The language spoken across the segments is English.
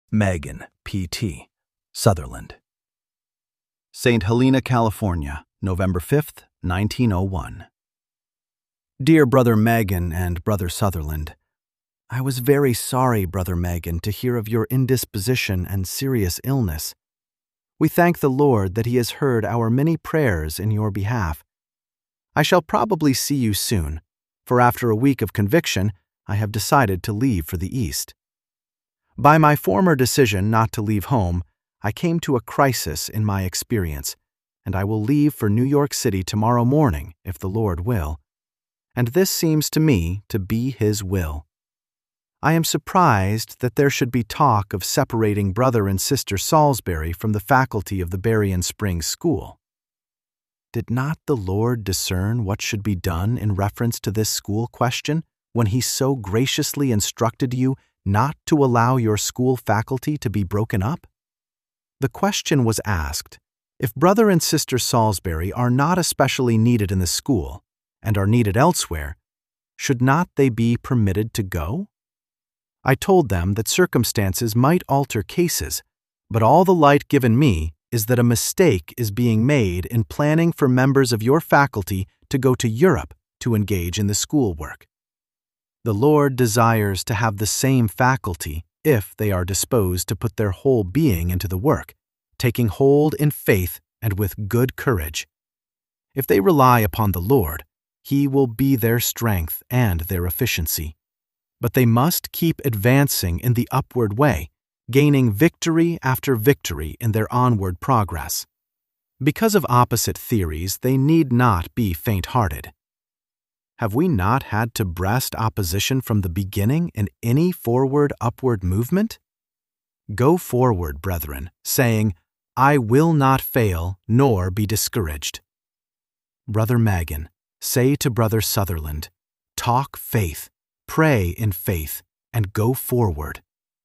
Megan, P.T., Sutherland. St. Helena, California, November 5th, 1901. Dear Brother Megan and Brother Sutherland, I was very sorry, Brother Megan, to hear of your indisposition and serious illness. We thank the Lord that He has heard our many prayers in your behalf. I shall probably see you soon, for after a week of conviction, I have decided to leave for the East. By my former decision not to leave home, I came to a crisis in my experience, and I will leave for New York City tomorrow morning, if the Lord will. And this seems to me to be His will. I am surprised that there should be talk of separating Brother and Sister Salisbury from the faculty of the Berrien Springs School. Did not the Lord discern what should be done in reference to this school question when He so graciously instructed you not to allow your school faculty to be broken up? The question was asked, if Brother and Sister Salisbury are not especially needed in the school and are needed elsewhere, should not they be permitted to go? I told them that circumstances might alter cases, but all the light given me is that a mistake is being made in planning for members of your faculty to go to Europe to engage in the schoolwork. The Lord desires to have the same faculty if they are disposed to put their whole being into the work, taking hold in faith and with good courage. If they rely upon the Lord, He will be their strength and their efficiency. But they must keep advancing in the upward way, gaining victory after victory in their onward progress. Because of opposite theories, they need not be faint-hearted. Have we not had to breast opposition from the beginning in any forward-upward movement? Go forward, brethren, saying, I will not fail nor be discouraged. Brother Megan, say to Brother Sutherland, talk faith, pray in faith, and go forward.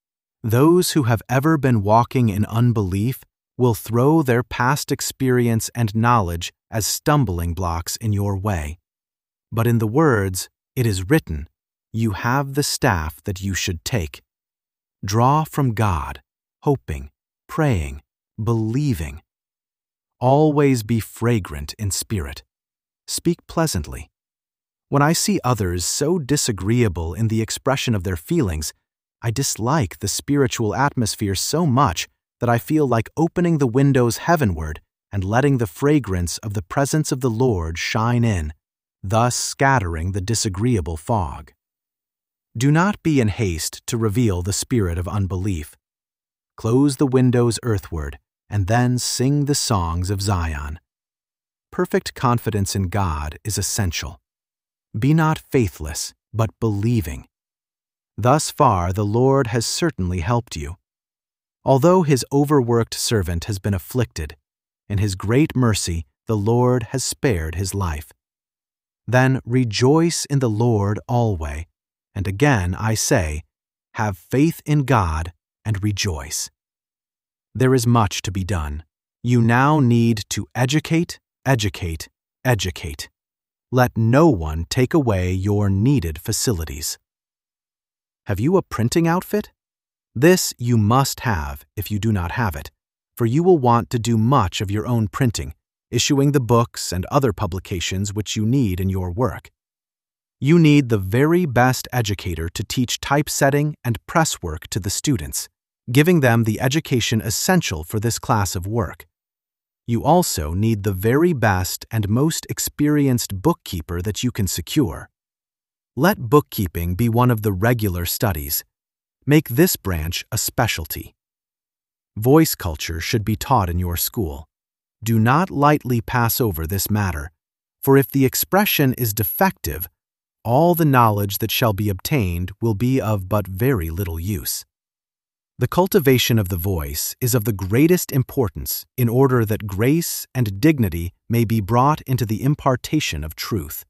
Those who have ever been walking in unbelief will throw their past experience and knowledge as stumbling blocks in your way. But in the words, it is written, you have the staff that you should take. Draw from God, hoping, praying, believing. Always be fragrant in spirit. Speak pleasantly. When I see others so disagreeable in the expression of their feelings, I dislike the spiritual atmosphere so much that I feel like opening the windows heavenward and letting the fragrance of the presence of the Lord shine in, thus scattering the disagreeable fog. Do not be in haste to reveal the spirit of unbelief. Close the windows earthward, and then sing the songs of Zion. Perfect confidence in God is essential. Be not faithless, but believing. Thus far the Lord has certainly helped you. Although His overworked servant has been afflicted, in His great mercy the Lord has spared his life. Then rejoice in the Lord always, and again I say, have faith in God and rejoice. There is much to be done. You now need to educate, educate, educate. Let no one take away your needed facilities. Have you a printing outfit? This you must have if you do not have it, for you will want to do much of your own printing, issuing the books and other publications which you need in your work. You need the very best educator to teach typesetting and press work to the students, giving them the education essential for this class of work. You also need the very best and most experienced bookkeeper that you can secure. Let bookkeeping be one of the regular studies. Make this branch a specialty. Voice culture should be taught in your school. Do not lightly pass over this matter, for if the expression is defective, all the knowledge that shall be obtained will be of but very little use. The cultivation of the voice is of the greatest importance in order that grace and dignity may be brought into the impartation of truth.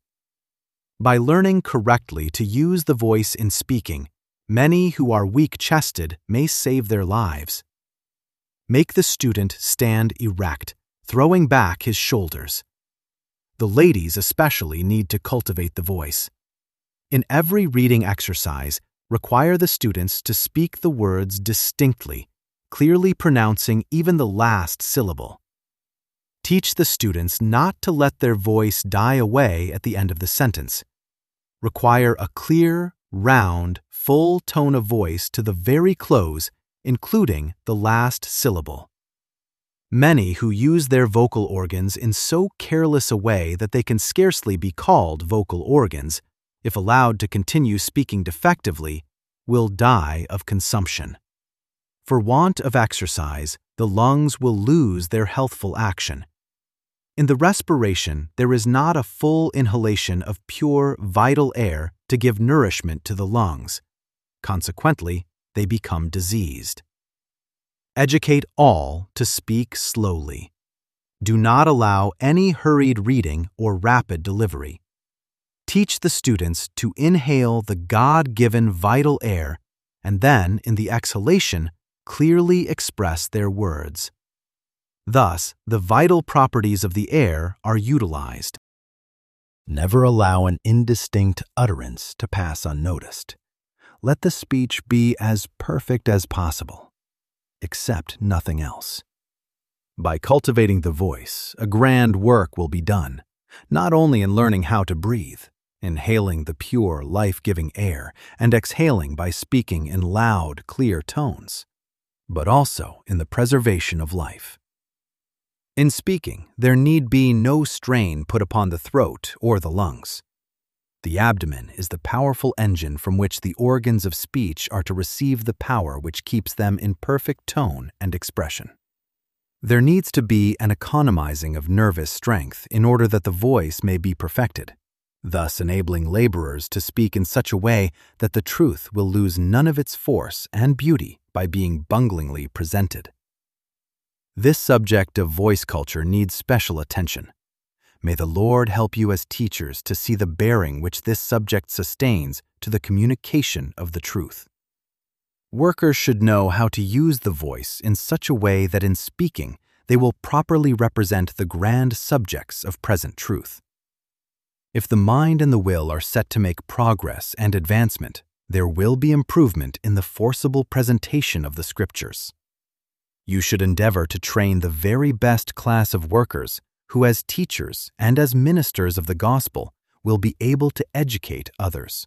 By learning correctly to use the voice in speaking, many who are weak-chested may save their lives. Make the student stand erect, throwing back his shoulders. The ladies especially need to cultivate the voice. In every reading exercise, require the students to speak the words distinctly, clearly pronouncing even the last syllable. Teach the students not to let their voice die away at the end of the sentence. Require a clear, round, full tone of voice to the very close, including the last syllable. Many who use their vocal organs in so careless a way that they can scarcely be called vocal organs, if allowed to continue speaking defectively, will die of consumption. For want of exercise, the lungs will lose their healthful action. In the respiration, there is not a full inhalation of pure, vital air to give nourishment to the lungs. Consequently, they become diseased. Educate all to speak slowly. Do not allow any hurried reading or rapid delivery. Teach the students to inhale the God-given vital air and then, in the exhalation, clearly express their words. Thus, the vital properties of the air are utilized. Never allow an indistinct utterance to pass unnoticed. Let the speech be as perfect as possible. Accept nothing else. By cultivating the voice, a grand work will be done, not only in learning how to breathe, inhaling the pure, life-giving air, and exhaling by speaking in loud, clear tones, but also in the preservation of life. In speaking, there need be no strain put upon the throat or the lungs. The abdomen is the powerful engine from which the organs of speech are to receive the power which keeps them in perfect tone and expression. There needs to be an economizing of nervous strength in order that the voice may be perfected, thus enabling laborers to speak in such a way that the truth will lose none of its force and beauty by being bunglingly presented. This subject of voice culture needs special attention. May the Lord help you as teachers to see the bearing which this subject sustains to the communication of the truth. Workers should know how to use the voice in such a way that in speaking they will properly represent the grand subjects of present truth. If the mind and the will are set to make progress and advancement, there will be improvement in the forcible presentation of the Scriptures. You should endeavor to train the very best class of workers who, as teachers and as ministers of the gospel, will be able to educate others.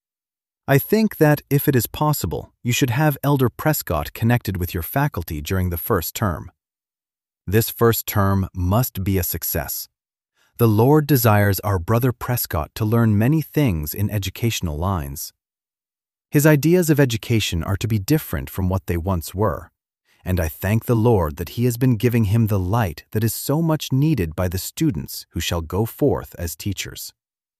I think that, if it is possible, you should have Elder Prescott connected with your faculty during the first term. This first term must be a success. The Lord desires our Brother Prescott to learn many things in educational lines. His ideas of education are to be different from what they once were, and I thank the Lord that He has been giving him the light that is so much needed by the students who shall go forth as teachers.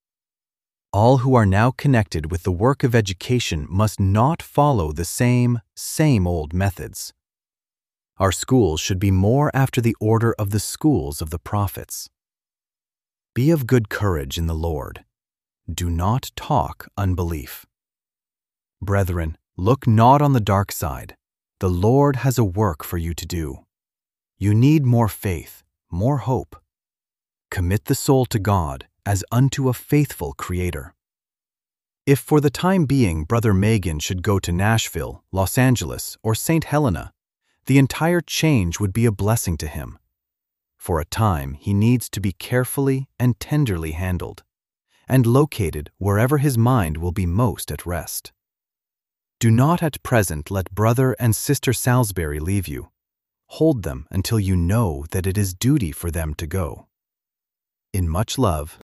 All who are now connected with the work of education must not follow the same old methods. Our schools should be more after the order of the schools of the prophets. Be of good courage in the Lord. Do not talk unbelief. Brethren, look not on the dark side. The Lord has a work for you to do. You need more faith, more hope. Commit the soul to God as unto a faithful Creator. If for the time being Brother Megan should go to Nashville, Los Angeles, or St. Helena, the entire change would be a blessing to him. For a time, he needs to be carefully and tenderly handled, and located wherever his mind will be most at rest. Do not at present let Brother and Sister Salisbury leave you. Hold them until you know that it is duty for them to go. In much love,